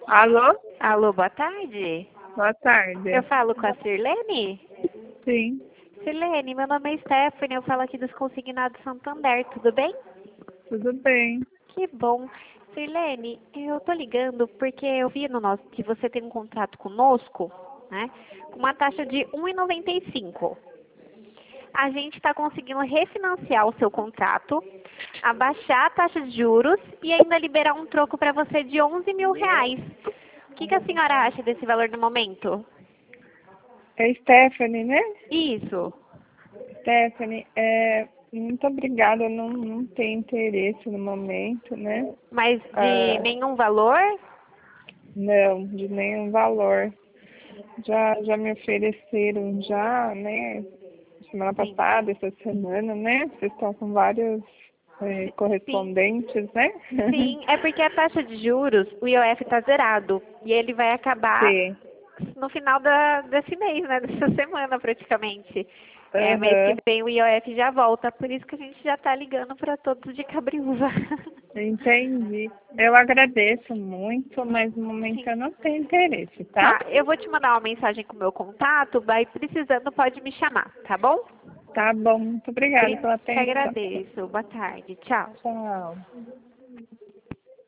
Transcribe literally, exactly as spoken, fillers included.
Alô? Alô, boa tarde. Boa tarde. Eu falo com a Sirlene? Sim, Sirlene, meu nome é Stephanie, eu falo aqui dos Consignados Santander, tudo bem? tudo bem. Que bom. Sirlene, eu tô ligando porque eu vi no nosso, que você tem um contrato conosco, né? Com uma taxa de um e noventa e cinco. A gente está conseguindo refinanciar o seu contrato, abaixar a taxa de juros e ainda liberar um troco para você de onze mil reais. O que, que a senhora acha desse valor no momento? É Stephanie, né? Isso. Stephanie, é, muito obrigada. Eu não, não tenho interesse no momento, né? Mas de Ah, nenhum valor? não, de nenhum valor. Já, já me ofereceram já, né? Semana Sim. passada, essa semana, né? Vocês estão com vários é, Sim. correspondentes, né? Sim, é porque a taxa de juros, o I O F está zerado. E ele vai acabar Sim. no final da, desse mês, né? Dessa semana praticamente. É, mês que Aham. vem o I O F já volta. Por isso que a gente já está ligando para todos de Cabriúva. Entendi. Eu agradeço muito, mas no momento Sim. eu não tenho interesse, tá? Tá, eu vou te mandar uma mensagem com o meu contato, vai precisando, pode me chamar, tá bom? Tá bom, muito obrigada Pri- pela Te atenção. agradeço. Boa tarde. Tchau. Tchau.